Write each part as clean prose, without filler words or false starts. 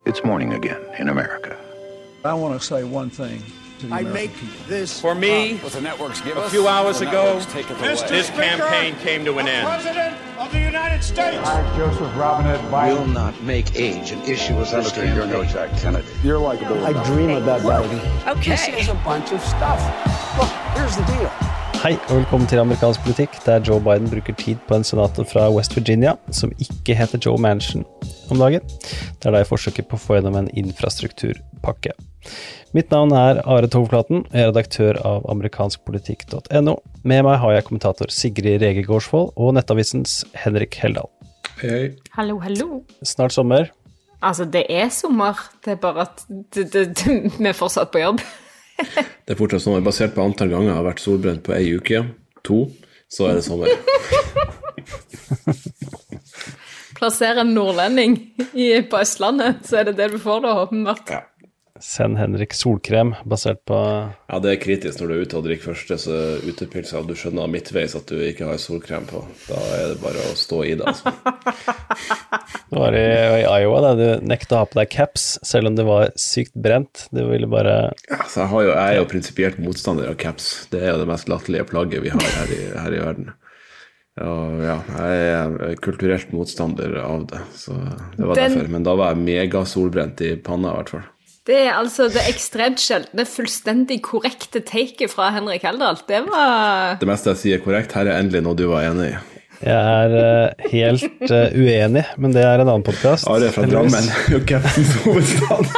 It's morning again in America. I want to say one thing to the American people. This For me, a few hours ago, this campaign came to an end. President of the United States. I, Joseph Robinette Biden, will not make age an issue as Senator, you're no Jack Kennedy. You're likable. I dream about Biden. Okay. This is a bunch of stuff. Look, here's the deal. Hei og velkommen til amerikansk politikk, der Joe Biden bruker tid på en senator fra West Virginia, som ikke heter Joe Manchin om dagen. Det da I forsøket på å få gjennom en infrastrukturpakke. Mitt navn Are Tovflaten, jeg redaktør av amerikanskpolitikk.no. Med meg har jeg kommentator Sigrid Rege Gårdsvold og nettavisens Henrik Heldal. Hei. Hallo, hallo. Snart sommer. Altså, det sommer. Det bare at vi fortsatt på jobb. Det fortsatt sommer. Basert på antall ganger jeg har vært solbrent på 1 uke, 2, så det sommer. Plasser en nordlending på Østlandet, så det du får da, åpenbart. Ja. Send Henrik solkrem, basert på... Ja, det kritisk når du ute og drikker første utepils, og du skjønner midtveis at du ikke har solkrem på. Da det bare å stå I det, altså. Det var I Iowa da du nekte å ha på deg caps, selv om det var sykt brent. Du ville bare... Ja, så jeg jo prinsipielt motstander av caps. Det jo det mest latterlige plagget vi har her I verden. Og ja, jeg kulturelt motstander av det, så det var derfor. Men da var jeg mega solbrent I panna I hvert fall. Det altså det ekstremt sjeldne, fullstendig korrekte take fra Henrik Heldal. Det var... Det meste jeg sier korrekt, her endelig noe du var enig I. Jeg helt uenig, men det en annen podcast. Are fra Drammen, jo Captain's hovedstad.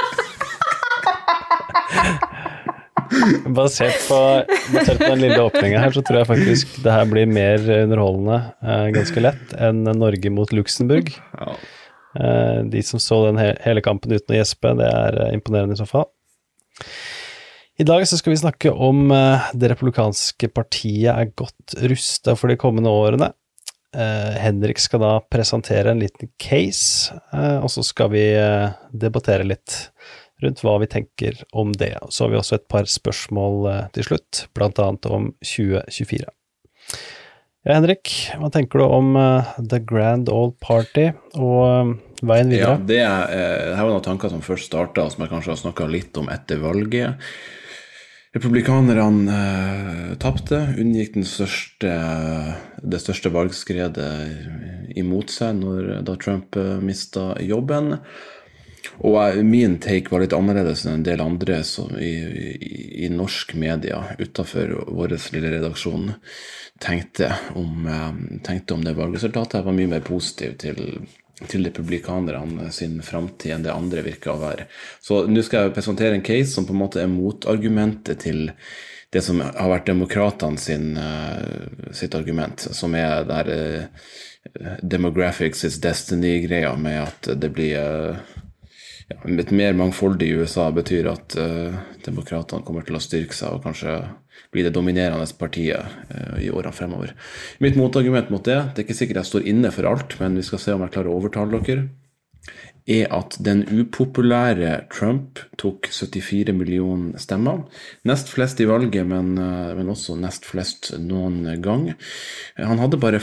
Basert på den lille åpningen her, så tror jeg faktisk det her blir mer underholdende ganske lett enn Norge mot Luxemburg. Ja. De som så den hele kampen uten å gjespe, det imponerende I så fall. I dag så skal vi snakke om det republikanske partiet godt rustet for de kommende årene. Henrik skal da presentere en liten case, og så skal vi debattere litt rundt hva vi tenker om det. Så har vi også et par spørsmål til slutt, blant annet om 2024. Ja, Henrik, hva tenker du om The Grand Old Party og veien videre? Ja, det her var noen tanker som først startet, som jeg kanskje har snakket litt om etter valget. Republikanerne tappte, unngikk det største valgskredet imot seg da Trump mistet jobben. Og min take var litt annerledes enn en del andre I norsk media utenfor vår lille redaksjon tenkte om det valgresultatet. Jeg var mye mer positiv til republikanerne sin fremtid enn det andre virker å være. Så nå skal jeg presentere en case som på en måte motargumentet til det som har vært demokratene sitt argument, som der demographics is destiny-greia med at det blir... et mer mangfoldig I USA betyr at demokratene kommer til å styrke seg og kanskje bli det dominerende partiet I årene fremover. Mitt motargument mot det ikke sikkert jeg står inne for alt, men vi skal se om jeg klarer å overtale dere, at den upopulære Trump tok 74 millioner stemmer. Nest flest I valget, men også nest flest noen gang. Han hadde bare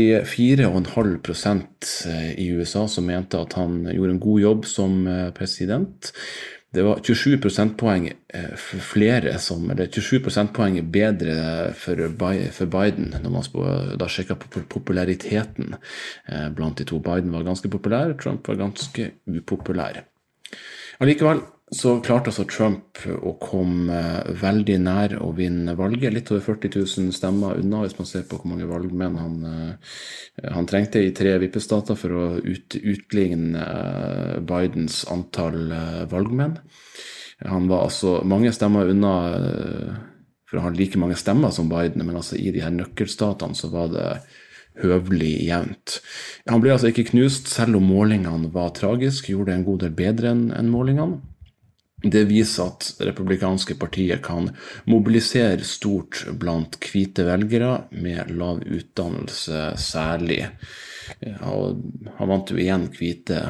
44,5% I USA som mente at han gjorde en god jobb som president. Det var 27 prosentpoeng flere eller 27 prosentpoeng bedre for Biden når man da sjekket på populariteten blant de to. Biden var ganske populær, Trump var ganske upopulær. Allikevel så klarte altså Trump å komme veldig nær å vinne valget, litt over 40 000 stemmer unna hvis man ser på hvor mange valgmenn han trengte I 3 vippestater for å utligne Bidens antall valgmenn. Han var altså mange stemmer unna for å ha like mange stemmer som Biden, men altså I de her nøkkelstatene så var det høvelig jevnt. Han ble altså ikke knust, selv om målingene var tragisk, gjorde en god del bedre enn målingene. Det viser at republikanske partiet kan mobilisere stort blant hvite velgere med lav utdannelse særlig. Han vant jo igjen hvite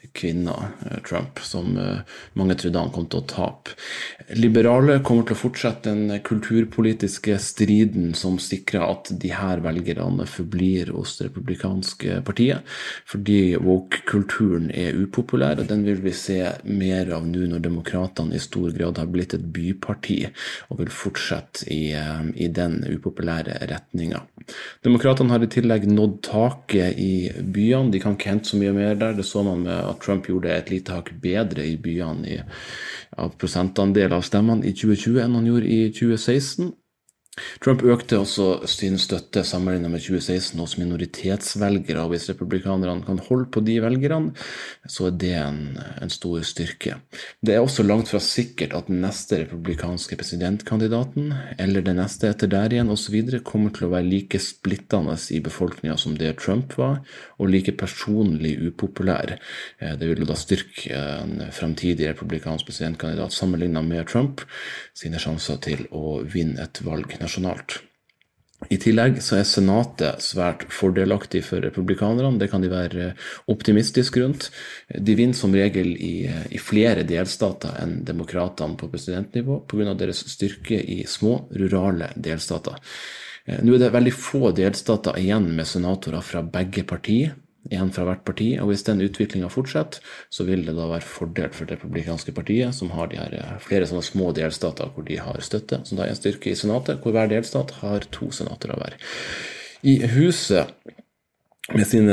kvinner, Trump, som mange trodde han kom til å tape. Liberale kommer til å fortsette den kulturpolitiske striden som sikrer at de her velgerne forblir hos det republikanske partiet, fordi woke-kulturen upopulær, og den vil vi se mer av nå når demokratene i stor grad har blitt et byparti, og vil fortsette i den upopulære retningen. Demokratene har i tillegg nådd taket i byene, de kan ikke hente så mye mer der, det så man med at Trump gjorde et lite hakk bedre i byene av prosentandel av stemmene i 2020 enn han gjorde i 2016. Trump økte også sin støtte sammenlignet med 2016 hos minoritetsvelgere, og hvis republikanerne kan holde på de velgerne, så det en stor styrke. Det også langt fra sikkert at den neste republikanske presidentkandidaten, eller den neste etter der igjen, og så videre, kommer til å være like splittende i befolkningen som det Trump var, og like personlig upopulær. Det vil da styrke en fremtidig republikansk presidentkandidat sammenlignet med Trump, sine sjanser til å vinne et valg nasjonalt. I tillegg så senatet svært fordelaktig for republikanerne, det kan de være optimistiske rundt. De vinner som regel i flere delstater enn demokratene på presidentnivå, på grunn av deres styrke i små, rurale delstater. Nå det veldig få delstater igjen med senatorer fra begge partier, en fra hvert parti, og hvis den utviklingen fortsetter, så vil det da være fordel for det republikanske partiet, som har de her flere sånne små delstater hvor de har støtte, som da en styrke i senatet, hvor hver delstat har 2 senatorer hver. I huset, med sine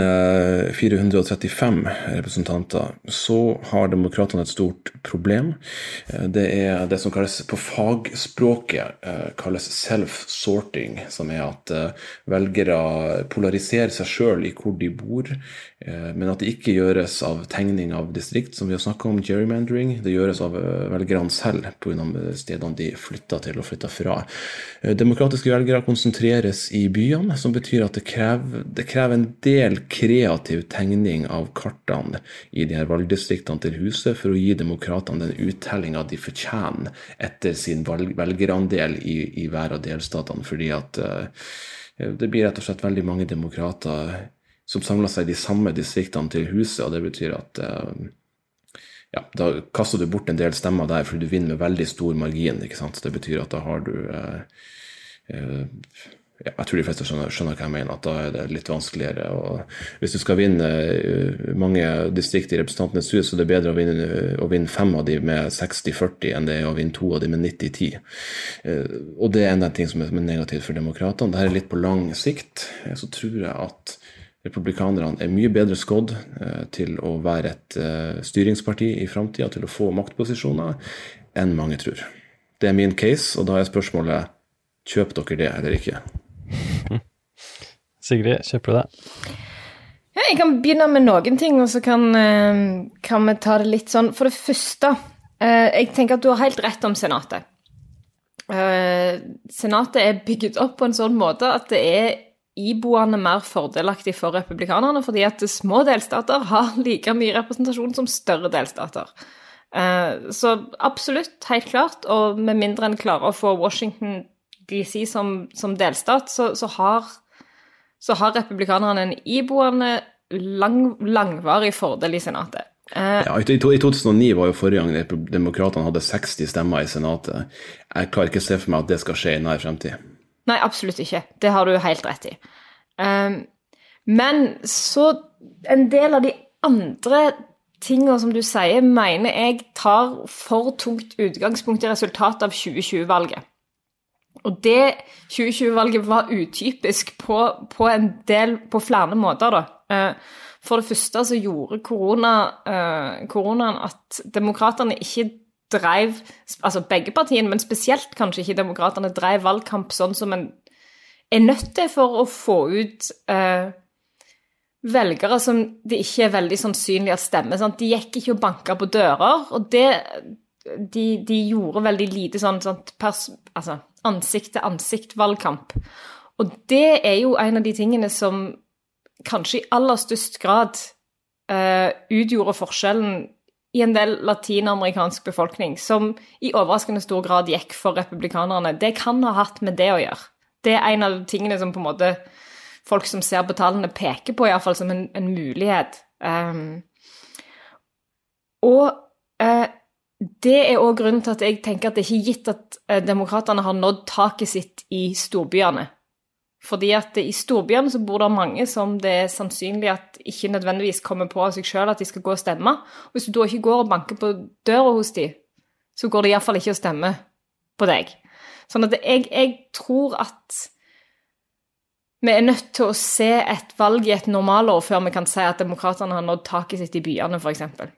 435 representanter, så har demokratene et stort problem. Det det som kalles på fagspråket kalles self-sorting, som at velgere polariserer seg selv i hvor de bor, men at det ikke gjøres av tegning av distrikt, som vi har snakket om, gerrymandering. Det gjøres av velgerne selv på grunn av stedene de flytter til og flytter fra. Demokratiske velgere konsentreres i byene, som betyr at det krever en del kreativ tegning av kartene i de her valgdistriktene til huset for å gi demokratene den uttellingen de fortjener etter sin velgerandel i hver av delstatene, fordi at det blir rett og slett veldig mange demokrater som samler seg i de samme distriktene til huset, og det betyr at da kaster du bort en del stemmer der, fordi du vinner med veldig stor margin, ikke sant? Det betyr at da har du jeg tror de fleste skjønner hva jeg mener, at da det litt vanskeligere, og hvis du skal vinne mange distrikter i representantenes hus, så det bedre å vinne 5 av de med 60-40 enn det å vinne 2 av de med 90-10. Og det enda en ting som negativt for demokratene. Dette litt på lang sikt, så tror jeg at republikanerne mye bedre skodd til å være et styringsparti i fremtiden, til å få maktposisjoner, enn mange tror. Det min case, og da spørsmålet, kjøp dere det eller ikke? Sigrid, kjøper du det? Ja, jeg kan begynne med noen ting, og så kan vi ta det litt sånn. For det første, jeg tenker at du har helt rett om senatet. Senatet bygget opp på en sånn måte at det iboende mer fordelaktig for republikanerne, fordi at små delstater har like mye representasjon som større delstater. Så absolutt, helt klart, og med mindre enn klarer å få Washington DC som delstat, så har republikanerne en iboende langvarig fordel i senatet. Ja, i 2009 var jo forrige gang demokratene hadde 60 stemmer i senatet. Jeg klarer ikke å se for meg at det skal skje i nær fremtid. Nei, absolutt ikke. Det har du helt rett i. Men så en del av de andre tingene som du sier, mener jeg tar for tungt utgangspunkt i resultatet av 2020-valget. Og det 2020-valget var utypisk på en del, på flere måter da. For det første så gjorde koronaen at demokraterne ikke drev, altså begge partiene, men spesielt kanskje ikke demokraterne drev valgkamp sånn som en nødt til for å få ut velgere som det ikke veldig sannsynlig at stemmer. Sant? De gikk ikke og banket på dører, og de gjorde veldig lite sånn ansikt-til-ansikt-valgkamp. Og det jo en av de tingene som kanskje i aller størst grad utgjorde forskjellen i en del latinamerikansk befolkning, som i overraskende stor grad gikk for republikanerne. Det kan ha hatt med det å gjøre. Det en av tingene som på en måte folk som ser på tallene peker på, i hvert fall som en mulighet. Og det også grunnen til at jeg tenker at det ikke er gitt at demokraterne har nådd taket sitt i storbyene. Fordi at i storbyene så bor det mange som det er sannsynlig at ikke nødvendigvis kommer på av seg selv at de skal gå og stemme. Og hvis du da ikke går og banker på døra hos de, så går det i hvert fall ikke å stemme på deg. Sånn at jeg tror at vi er nødt til å se et valg i et normalår før vi kan si at demokraterne har nådd taket sitt i byene, for eksempel.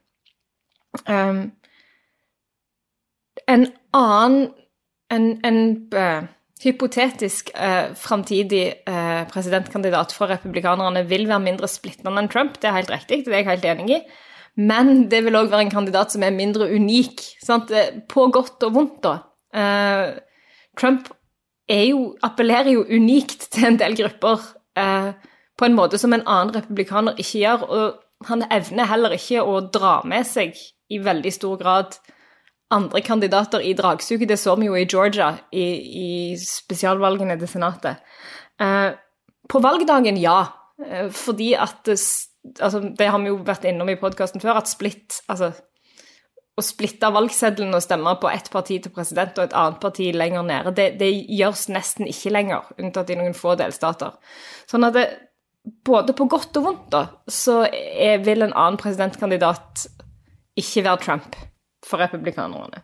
En hypotetisk fremtidig presidentkandidat for republikanerne vil være mindre splittende enn Trump, det er helt riktig, det er jeg helt enig i, men det vil også være en kandidat som er mindre unik, sant? På godt og vondt da. Trump appellerer jo unikt til en del grupper på en måte som en annen republikaner ikke gjør, og han evner heller ikke å dra med seg i veldig stor grad andre kandidater i dragsuget. Det så vi jo i Georgia, i spesialvalgene til senatet. På valgdagen, ja. Fordi at, det har vi jo vært innom i podcasten før, at å splitte valgseddelen og stemme på ett parti til president og et annet parti lenger nede, det gjøres nesten ikke lenger, unntatt i noen få delstater. Sånn at både på godt og vondt da, så vil en annen presidentkandidat ikke være Trump for republikanerne.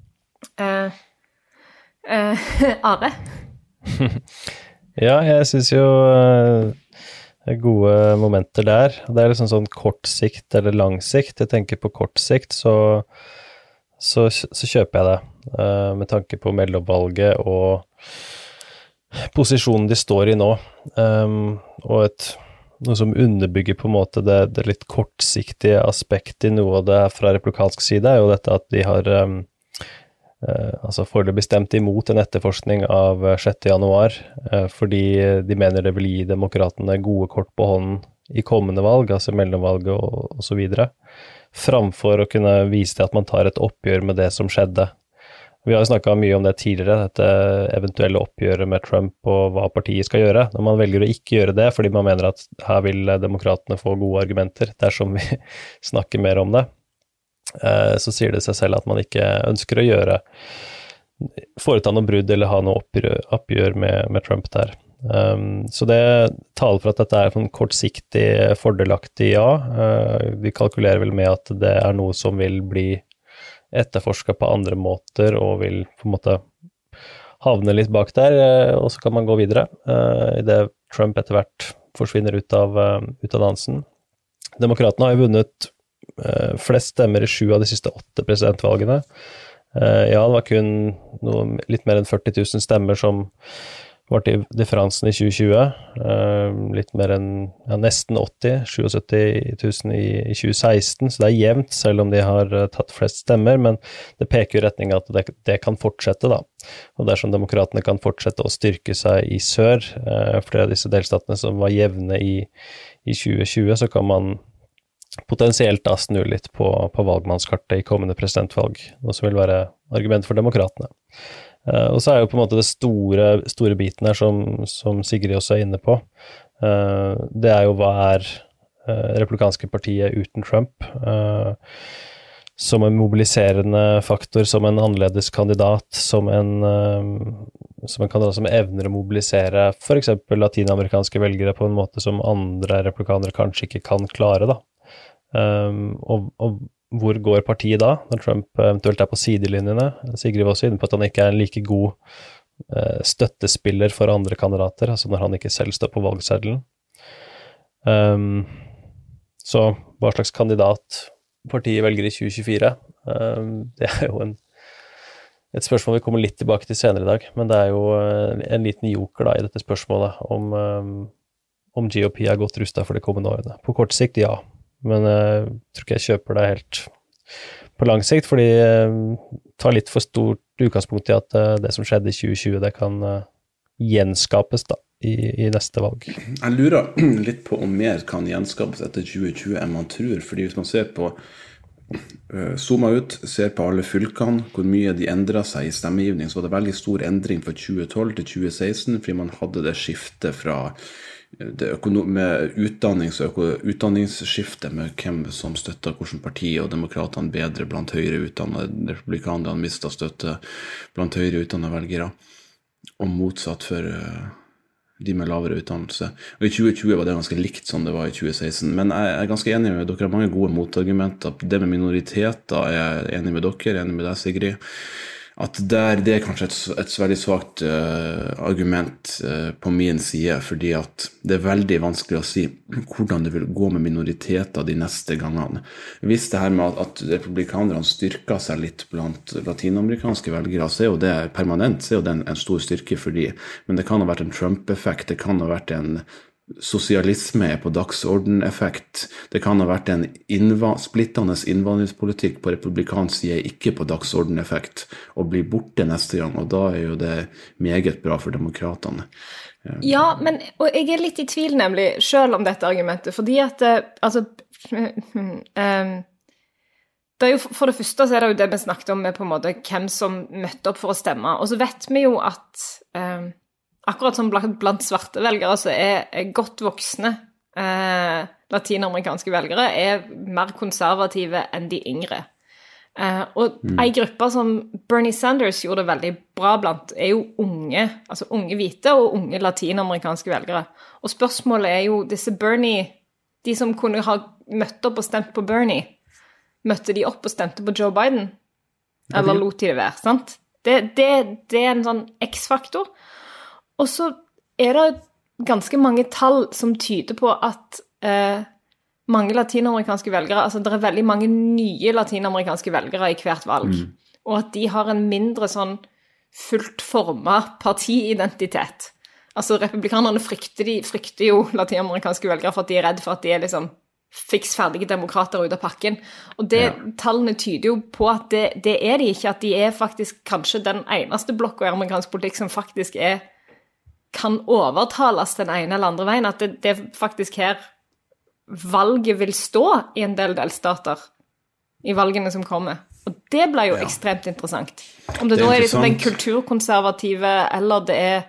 Are? Ja, jeg synes jo gode momenter der. Det er liksom sånn kort sikt eller lang sikt. Jeg tenker på kort sikt, så kjøper jeg det. Med tanke på mellomvalget og posisjonen de står i nå. Og noe som underbygger på en måte det litt kortsiktige aspekt i noe av det fra republikansk side, er jo dette at de har foreløpig stemt imot en etterforskning av 6. januar, fordi de mener det vil gi demokratene gode kort på hånden i kommende valg, altså mellomvalget og så videre, framfor å kunne vise til at man tar et oppgjør med det som skjedde. Vi har jo snakket mye om det tidligere, dette eventuelle oppgjøret med Trump og hva partiet skal gjøre. Når man velger å ikke gjøre det, fordi man mener at her vil demokratene få gode argumenter, dersom vi snakker mer om det, så sier det seg selv at man ikke ønsker å foreta noe brudd eller ha noe oppgjør med Trump der. Så det taler for at dette er en kortsiktig fordelaktig ja. Vi kalkulerer vel med at det er noe som vil bli etterforsket på andre måter og vil på en måte havne litt bak der, og så kan man gå videre i det Trump etter hvert forsvinner ut av dansen. Demokratene har jo vunnet flest stemmer i 7 av de siste 8 presidentvalgene. Ja, det var kun litt mer enn 40 000 stemmer som var til differansen i 2020, litt mer enn nesten 77 000 i 2016, så det er jevnt selv om de har tatt flest stemmer, men det peker i retning at det kan fortsette da. Og dersom demokratene kan fortsette å styrke seg i sør, flere av disse delstatene som var jevne i 2020, så kan man potensielt da snu litt på valgmannskartet i kommende presidentvalg, noe som vil være argument for demokratene. Og så er jo på en måte det store biten her som Sigrid også er inne på. Det er jo hva republikanske partiet uten Trump som en mobiliserende faktor, som en annerledes kandidat, som en kandidat som evner å mobilisere for eksempel latinamerikanske velgere på en måte som andre republikanere kanskje ikke kan klare da. Og hvor går partiet da, når Trump eventuelt på sidelinjene? Sigrid var også inne på at han ikke en like god støttespiller for andre kandidater, altså når han ikke selv står på valgseddelen. Så hva slags kandidat partiet velger i 2024? Det jo et spørsmål vi kommer litt tilbake til senere i dag, men det jo en liten joker da i dette spørsmålet om GOP godt rustet for de kommende årene. På kort sikt, ja. Men jeg tror ikke jeg kjøper det helt på lang sikt, fordi tar litt for stort utgangspunkt i at det som skjedde i 2020, det kan gjenskapes da, i neste valg. Jeg lurer litt på om mer kan gjenskapes etter 2020 enn man tror, fordi hvis man ser på Zooma ut, ser på alle fylkene, hvor mye de endret seg i stemmegivning, så var det veldig stor endring fra 2012 til 2016, fordi man hadde det skiftet fra med utdanningsskiftet med hvem som støtter hvilket parti, og demokratene bedre blant høyere utdannede, republikanerne mistet støtte blant høyere utdannede velgere, og motsatt for de med lavere utdannelse. Og i 2020 var det ganske likt som det var i 2016, men jeg er ganske enig med dere, har mange gode motargumenter. Det med minoriteter er jeg enig med dere, enig med deg, Sigrid. At det er kanskje et veldig svagt argument på min side, fordi at det er veldig vanskelig å si hvordan det vil gå med minoriteter de neste gangene. Hvis det her med at republikanerne styrker seg litt blant latinamerikanske velgere, så er jo det permanent, så er jo det en stor styrke for de. Men det kan ha vært en Trump-effekt, det kan ha vært en sosialisme på dagsorden-effekt. Det kan ha vært en splittende innvandringspolitikk på republikansk side, ikke på dagsorden-effekt, og bli borte neste gang, og da er jo det meget bra for demokratene. Ja, men og jeg er litt i tvil nemlig, selv om dette argumentet, fordi at, altså, det er jo, for det første så er det jo det vi snakket om med på en måte hvem som møtte opp for å stemme, og så vet vi jo at akkurat som blant svarte velgere så er godt voksne latinamerikanske velgere er mer konservative enn de yngre. Og en gruppe som Bernie Sanders gjorde det veldig bra blant er jo unge hvite og unge latinamerikanske velgere. Og spørsmålet er jo disse Bernie, de som kunne ha møtt opp og stemt på Bernie, møtte de opp og stemte på Joe Biden? Eller lot de det være, sant? Det er en sånn X-faktor. Og så er det ganske mange tall som tyder på at mange latinamerikanske velgere, altså det er veldig mange nye latinamerikanske velgere i hvert valg, og at de har en mindre sånn fullt formet partiidentitet. Altså republikanerne frykter jo latinamerikanske velgere for at de er redd for at de er liksom fiksferdige demokrater ut av pakken. Og tallene tyder jo på at det er de ikke, at de er faktisk kanskje den eneste blokk i amerikansk politikk som faktisk kan overtales den ene eller andre veien, at det faktisk her valget vil stå i en del delstater i valgene som kommer. Og det ble jo ekstremt interessant. Om det da er liksom den kulturkonservative, eller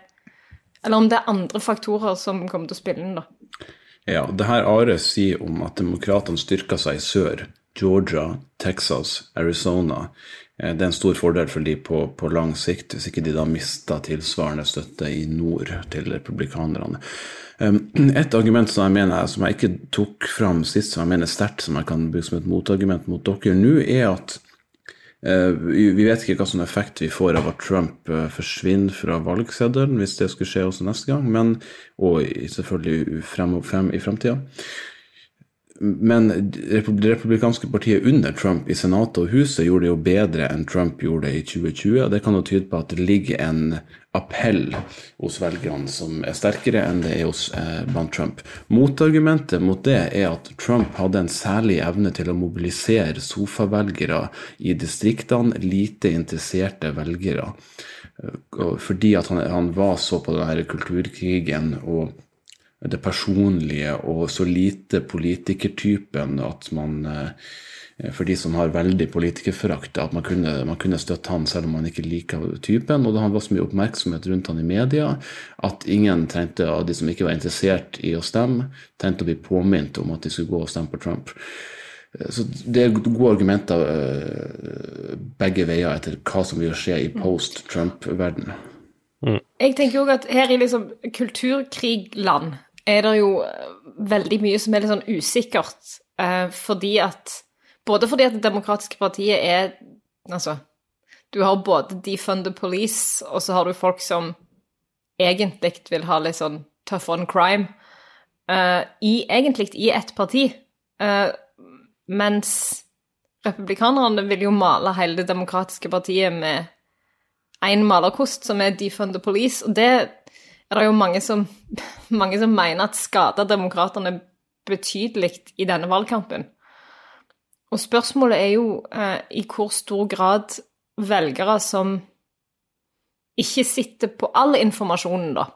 om det er andre faktorer som kommer til å spille inn da. Ja, det her Are sier om at demokratene styrker seg i sør, Georgia, Texas, Arizona. Det er en stor fordel for de på lang sikt, hvis ikke de da mister tilsvarende støtte i nord til republikanerne. Et argument som jeg mener, som jeg ikke tok fram sist, som jeg mener sterkt, som jeg kan bruke som et motargument mot dere nå, er at vi vet ikke hva sånn effekt vi får av at Trump forsvinner fra valgseddelen, hvis det skulle skje også neste gang, og selvfølgelig frem i fremtiden. Men det republikanske partiet under Trump i senatet og huset gjorde det jo bedre enn Trump gjorde det i 2020, og det kan jo tyde på at det ligger en appell hos velgerne som er sterkere enn det er hos blant Trump. Motargumentet mot det er at Trump hadde en særlig evne til å mobilisere sofavelgere i distriktene, lite interesserte velgere, fordi at han var så på denne kulturkrigen og det personlige og så lite politikertypen at man, for de som har veldig politikerforakt, at man kunne støtte han selv om man ikke liker typen, og da han var så mye oppmerksomhet rundt han i media, at ingen trengte, av de som ikke var interessert i å stemme, trengte å bli påminnet om at de skulle gå og stemme på Trump. Så det er gode argumenter begge veier etter hva som vil skje i post-Trump-verden. Jeg tenker jo at her i liksom kulturkrigland er det jo veldig mye som er litt sånn usikkert, fordi at det demokratiske partiet er, altså, du har både defund the police, og så har du folk som egentlig vil ha litt sånn tough on crime, egentlig i ett parti, mens republikanerne vil jo male hele det demokratiske partiet med en malerkost som er defund the police, og det er det jo mange som mener at skader demokraterne betydelig i denne valgkampen. Og spørsmålet er jo i hvor stor grad velgere som ikke sitter på all informasjonen da,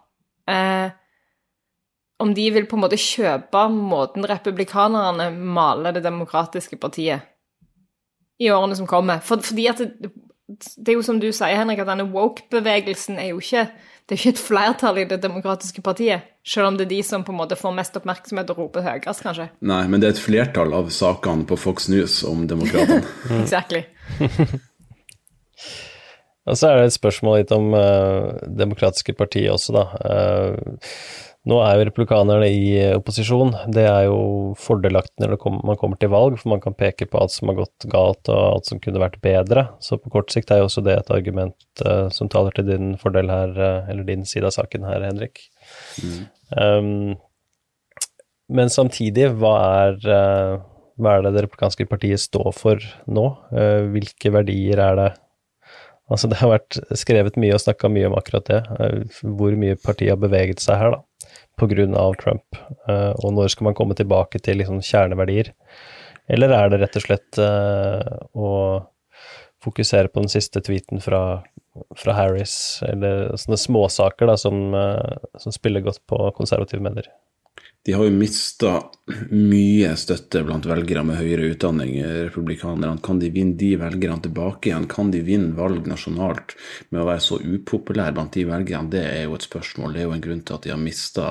om de vil på en måte kjøpe måten republikanerne maler det demokratiske partiet I årene som kommer. Fordi at det jo som du sier, Henrik, at denne woke-bevegelsen jo ikke, det ikke et flertall I det demokratiske partiet, selv om det de som på en måte får mest oppmerksomhet og roper høyest, kanskje. Nei, men det et flertall av sakene på Fox News om demokratene. Exactly. Og så det et spørsmål litt om demokratiske partier også da. Nå jo republikanerne I opposisjon. Det jo fordelaktig når man kommer til valg, for man kan peke på alt som har gått galt og alt som kunne vært bedre. Så på kort sikt jo også det et argument som taler til din fordel her, eller din side av saken her, Henrik. Men samtidig, hva det republikanske partiet står for nå? Hvilke verdier det? Altså det har vært skrevet mye og snakket mye om akkurat det. Hvor mye partiet har beveget seg her da, på grunn av Trump. Og når skal man komme tilbake til liksom kjerneverdier? Eller det rett og slett å fokusere på den siste tweeten fra Harris, eller sånne småsaker da, som spiller godt på konservative medier? De har jo mistet mye støtte blant velgere med høyere utdanning, republikanerne. Kan de vinne de velgerne tilbake igjen? Kan de vinne valg nasjonalt med å være så upopulær blant de velgerne? Det jo et spørsmål. Det jo en grunn til at de har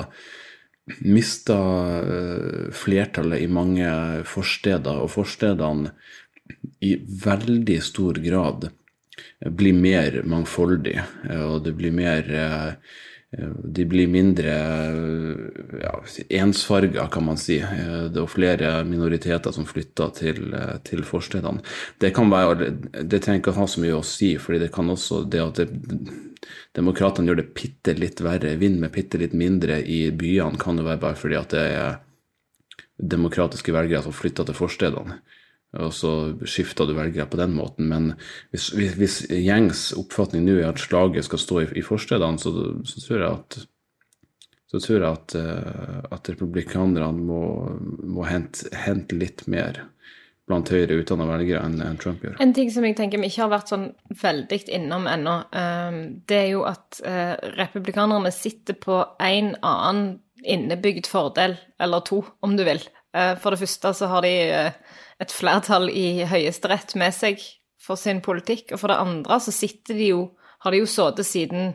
mistet flertallet I mange forsteder, og forstedene I veldig stor grad blir mer mangfoldig, og det blir mer... De blir mindre ensfarget, kan man si. Det flere minoriteter som flytter til forstedene. Det kan være, det trenger ikke å ha så mye å si, fordi det kan også, det at demokratene gjør det pitte litt verre, vinner med pitte litt mindre I byene, kan det være bare fordi at det demokratiske velgere som flytter til forstedene. Og så skifter du velgere på den måten, men hvis gjengs oppfatning nå at slaget skal stå I forstedene, så tror jeg at republikanerne må hente litt mer blant høyere utdannede velgere enn Trump gjør. En ting som jeg tenker vi ikke har vært sånn veldig innom ennå, det jo at republikanerne sitter på en annen innebygd fordel, eller to, om du vil. For det første så har de et flertall I høyesterett med seg for sin politikk, og for det andre så har de jo sittet siden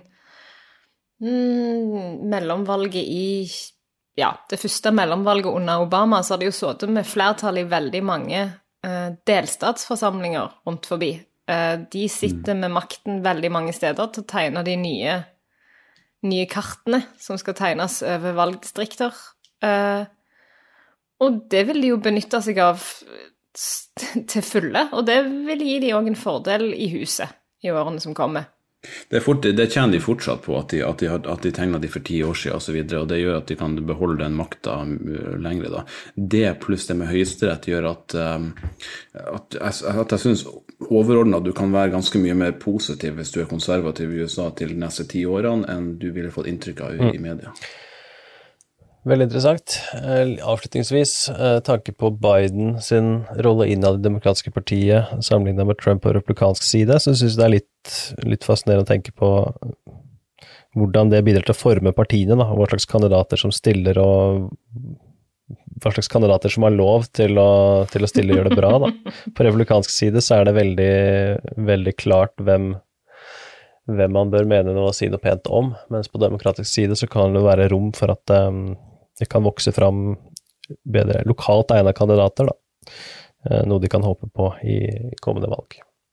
mellomvalget det første mellomvalget under Obama, så har de jo sittet med flertall I veldig mange delstatsforsamlinger rundt forbi. De sitter med makten veldig mange steder til å tegne de nye kartene som skal tegnes over valgdistrikter. Og det vil de jo benytte seg av til fulle, og det vil gi de også en fordel I huset I årene som kommer. Det kjenner de fortsatt på at de tegnet de for 10 år siden og så videre, og det gjør at de kan beholde den makta lengre da. Det pluss det med høyesterett gjør at jeg synes overordnet du kan være ganske mye mer positiv hvis du konservativ I USA til de neste 10 årene enn du ville fått inntrykk av I media. Veldig interessant. Avslutningsvis, tanke på Biden sin rolle innad I det demokratiske partiet, sammenlignet med Trump på republikansk side, så synes jeg det litt fascinerende å tenke på hvordan det bidrar til å forme partiene, da, hva slags kandidater som stiller, og hva slags kandidater som har lov til å stille og gjøre det bra. Da. På republikansk side så det veldig, veldig klart hvem man bør mene noe og si noe pent om, mens på demokratisk side så kan det være rom for at det kan vokse fram bedre lokalt egnede kandidater, da. Noe de kan håpe på I kommende valg.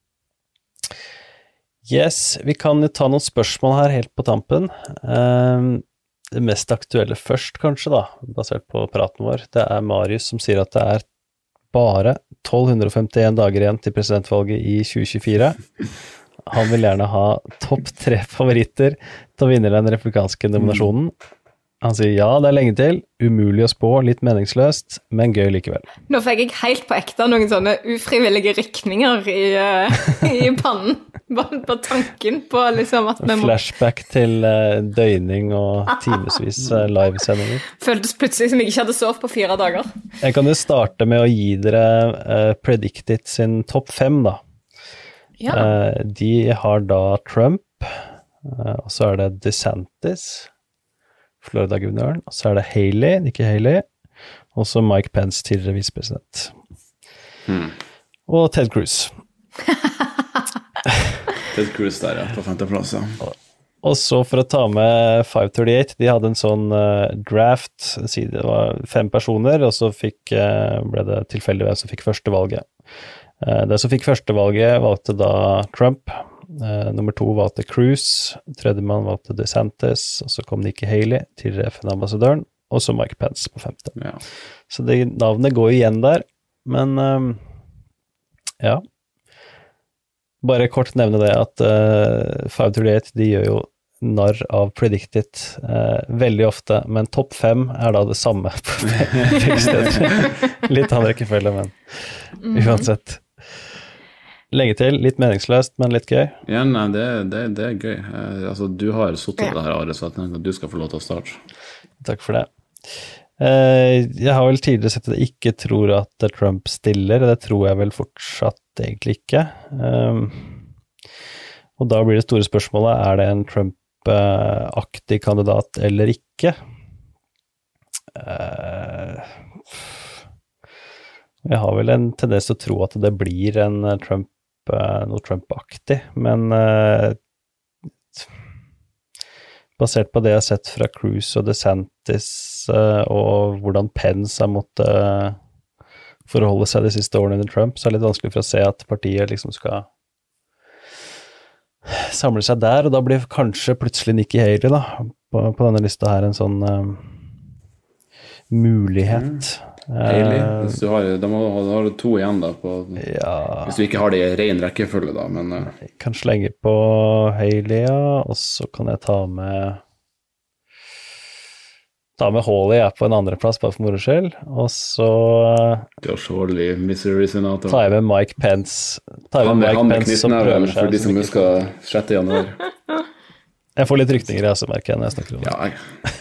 Yes, vi kan ta noen spørsmål her helt på tampen. Det mest aktuelle først kanskje da, basert på praten vår, det Marius som sier at det bare 1251 dager igjen til presidentvalget I 2024. Han vil gjerne ha topp 3 favoritter til å vinne den republikanske nominasjonen. Han sier ja, det lenge til, umulig å spå, litt meningsløst, men gøy likevel. Nå fikk jeg helt på ekte noen sånne ufrivillige rykninger I pannen. Bare tanken på liksom at vi må... Flashback til døgning og timesvis livesendinger. Føltes plutselig som jeg ikke hadde sovet på 4 dager. Jeg kan jo starte med å gi dere Predicted sin topp 5 da. Ja. De har da Trump, og så det DeSantis, Florida-guvernøren, og så det Haley, Nikki Haley, og så Mike Pence, tidligere vicepresident. Og Ted Cruz. Ted Cruz der, ja, på 5. plass, ja. Og så for å ta med 538, de hadde en sånn draft, det var 5 personer, og så ble det tilfeldig hvem som fikk første valget. Det som fikk første valget valgte da Trump, nummer 2 valgte Cruz, tredjemann valgte DeSantis, og så kom Nikki Haley til FN-ambassadøren, og så Mike Pence på 5. Ja. Så de navnene går igjen der, men ja. Bare kort nevne det at 538, de gjør jo narr av Predicted veldig ofte, men topp 5 da det samme på begge steder. Litt annen rekkefølge, men uansett. Lenge til, litt meningsløst, men litt gøy. Ja, nei, det gøy. Altså, du har suttet det her, Are, så jeg tenker at du skal få lov til å starte. Takk for det. Jeg har vel tidligere sett at jeg ikke tror at Trump stiller, og det tror jeg vel fortsatt egentlig ikke. Og da blir det store spørsmålet, det en Trump-aktig kandidat eller ikke? Jeg har vel en tendens til å tro at det blir noe Trump-aktig, men basert på det jeg har sett fra Cruz og DeSantis og hvordan Pence har måttet forholde seg de siste årene under Trump, så det litt vanskelig for å se at partiet liksom skal samle seg der, og da blir kanskje plutselig Nikki Haley da, på denne lista her en sånn mulighet. Haley, hvis du har, da har du 2 igjen da, hvis du ikke har det i ren rekkefølge da, men... Jeg kan slenge på Haley, ja, og så kan jeg ta med Hawley på en andre plass, bare for moro skyld, og så Josh Hawley, Missouri Senator. Tar jeg med Mike Pence. Han med knyttneven for de som husker 6. januar. Jeg får litt rykninger, jeg, så merker jeg når jeg snakker om det. Ja,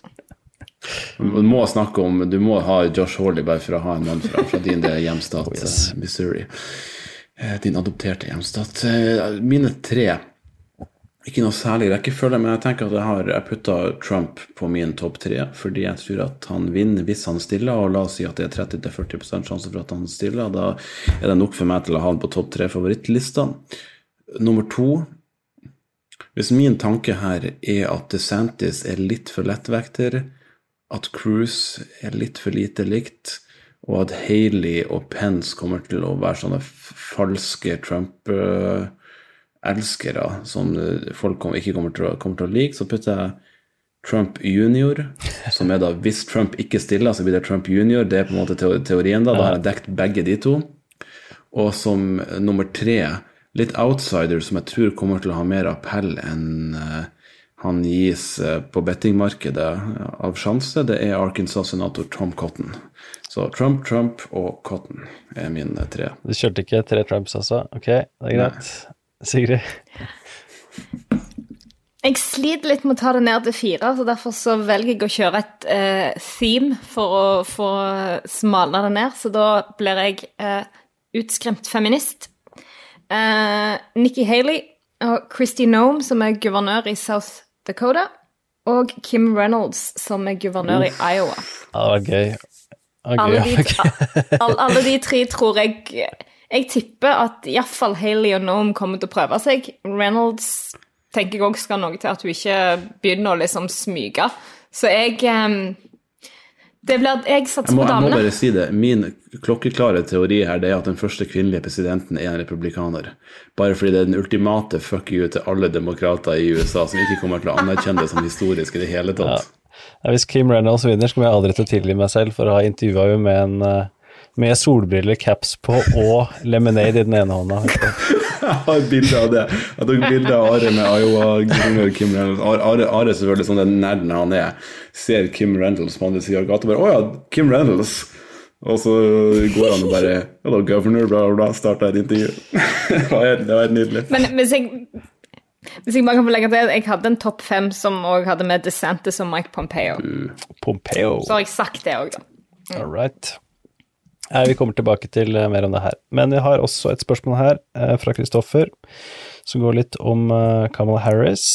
du må ha Josh Hawley bare for å ha en mann fra din hjemstat, Missouri. Din adopterte hjemstat. Mine 3, ikke noe særlig rekkefølge, men jeg tenker at jeg puttet Trump på min topp 3, fordi jeg tror at han vinner hvis han stiller, og la oss si at det 30-40% sjanse for at han stiller, og da det nok for meg til å ha han på topp 3 favorittlista. Nummer 2, hvis min tanke her at DeSantis litt for lettvekter, at Cruz litt for lite likt, og at Haley og Pence kommer til å være sånne falske Trump-elskere som folk ikke kommer til å like, så putter jeg Trump junior, som da, hvis Trump ikke stiller, så blir det Trump junior, det på en måte teorien da har jeg dekt begge de 2. Og som nummer 3, litt outsider som jeg tror kommer til å ha mer appell enn han gis på bettingmarkedet av sjanse, det Arkansas-senator Tom Cotton. Så Trump og Cotton min 3. Du kjørte ikke 3 Trumps altså? Ok, det greit. Sigrid? Jeg sliter litt med å ta det ned til 4, så derfor så velger jeg å kjøre et theme for å få smalere det ned, så da blir jeg utskremt feminist. Nikki Haley og Kristi Noem, som guvernør i South Dakota, og Kim Reynolds, som guvernør i Iowa. Ja, det var gøy. Alle de 3 tror jeg tipper at i hvert fall Haley og Noem kommer til å prøve seg. Reynolds tenker jeg også skal noe til at hun ikke begynner å liksom smyge. Så jeg satser på damene. Jeg må bare si det. Min klokkeklare teori her det at den første kvinnelige presidenten en republikaner. Bare fordi det den ultimate fuck you til alle demokrater i USA som ikke kommer til å anerkjenne det som historisk i det hele tatt. Ja, hvis Kim Reynolds vinner, så kommer jeg aldri til å tilgi meg selv for å ha intervjuet henne med solbriller, caps på og lemonade i den ene hånda. Jeg har bilder av det. Jeg tok bilder av Are med Iowa, Kim Reynolds. Are selvfølgelig sånn den nerden han ser Kim Reynolds på andre siden av gata, bare, ja, Kim Reynolds. Og så går han og bare, hello governor, bla bla bla, startet et intervju. Det var helt nydelig. Men hvis jeg bare kan få legge til, jeg hadde en topp 5 som også hadde med DeSantis og Mike Pompeo. Så har jeg sagt det også da. All right. Vi kommer tilbake til mer om det her. Men jeg har også et spørsmål her fra Kristoffer, som går litt om Kamala Harris.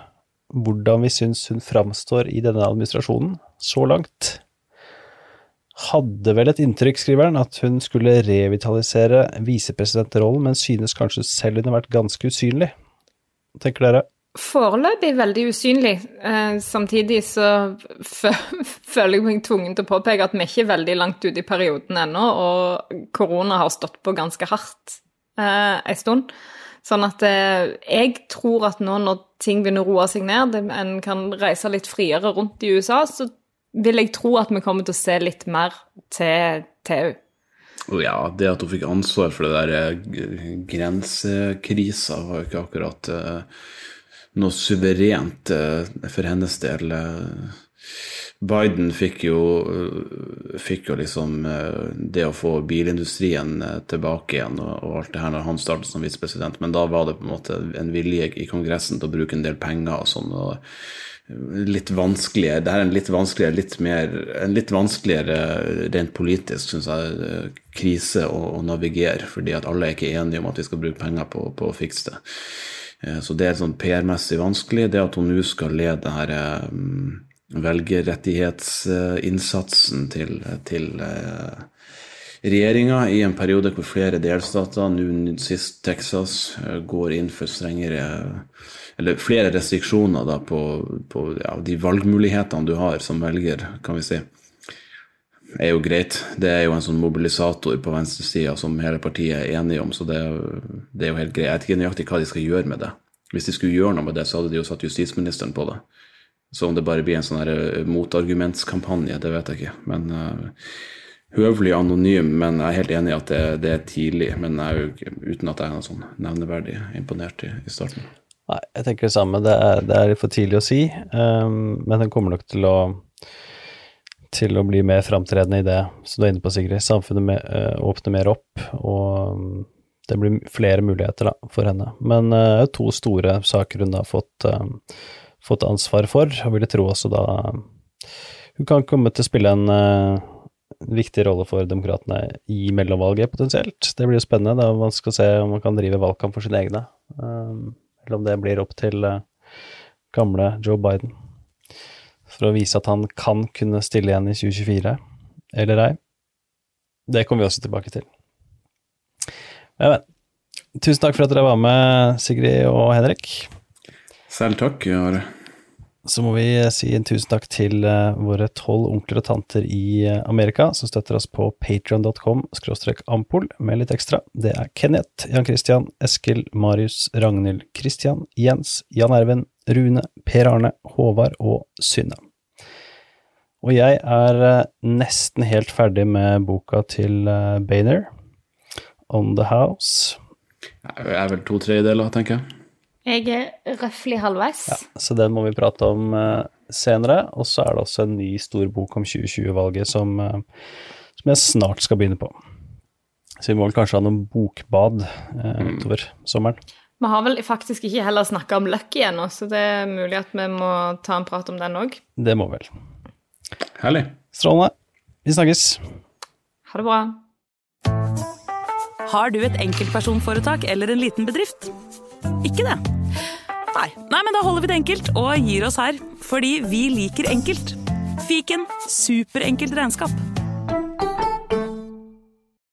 Hvordan vi synes hun framstår i denne administrasjonen så langt. hadde vel et inntrykk, skriver han, at hun skulle revitalisere visepresidentrollen, men synes kanskje selv hun har vært ganske usynlig. Hva tenker dere? Foreløpig veldig usynlig. Samtidig så føler jeg meg tvungen til å påpeke at vi ikke er veldig langt ute i perioden ennå, og korona har stått på ganske hardt en stund. Sånn at jeg tror at nå når ting begynner å roe seg ned, en kan reise litt friere rundt i USA, så vil jeg tro at vi kommer til å se litt mer til henne. Ja, det at hun fikk ansvar for det der grensekrisa var jo ikke akkurat noe suverent for hennes del. Biden fikk jo liksom det å få bilindustrien tilbake igjen og alt det her når han startet som visepresident, men da var det på en måte en vilje i kongressen til å bruke en del penger og sånn, og litt vanskeligere, det her er en litt vanskeligere rent politisk, synes jeg, krise å navigere, fordi at alle er ikke enige om at vi skal bruke penger på å fikse det. Så det er sånn PR-messig vanskelig. Det at hun nå skal lede det her velgerrettighetsinnsatsen til regjeringen i en periode hvor flere delstater, nå sist Texas, går inn for strengere, eller flere restriksjoner da på de valgmulighetene du har som velger, kan vi si, er jo greit. Det er jo en sånn mobilisator på venstresiden som hele partiet er enige om, så det er jo helt greit. Jeg vet ikke nøyaktig hva de skal gjøre med det. Hvis de skulle gjøre noe med det, så hadde de jo satt justisministeren på det. Så om det bare blir en sånn her motargumentskampanje, det vet jeg ikke. Men høvelig anonym, men jeg er helt enig i at det er tidlig, men jeg er jo uten at jeg er noe sånn nevneverdig imponert i starten. Nei, jeg tenker det samme. Det er litt for tidlig å si, men den kommer nok til å bli mer fremtredende i det, som du er inne på, Sigrid. Samfunnet åpner mer opp, og det blir flere muligheter da, for henne. Men 2 store saker hun har fått ansvar for, og ville tro også da hun kan komme til å spille en viktig rolle for demokratene i mellomvalget potensielt. Det blir jo spennende, da man skal se om man kan drive valgkamp for sine egne, eller om det blir opp til gamle Joe Biden, for å vise at han kan kunne stille igjen i 2024, eller ei. Det kommer vi også tilbake til. Men, tusen takk for at dere var med, Sigrid og Henrik. Selv takk, Are. Så må vi si en tusen takk til våre 12 onkler og tanter i Amerika, som støtter oss på patreon.com/ampol med litt ekstra. Det er Kenneth, Jan Christian, Eskil, Marius, Ragnhild, Christian, Jens, Jan Erven, Rune, Per Arne, Håvard og Synne. Og jeg er nesten helt ferdig med boka til Boehner, On the House. Jeg er vel 2/3, tenker jeg. Jeg er røffelig halvveis. Ja, så den må vi prate om senere, og så er det også en ny stor bok om 2020-valget som jeg snart skal begynne på. Så vi må vel kanskje ha noen bokbad utover sommeren. Vi har vel faktisk ikke heller snakket om Lucky ennå, så det er mulig at vi må ta en prat om den også. Det må vel. Herlig. Strålende. Vi snakkes. Ha det bra. Har du et enkeltpersonforetak eller en liten bedrift? Ikke det? Nei, men da holder vi det enkelt og gir oss her, fordi vi liker enkelt. Fiken, superenkelt regnskap.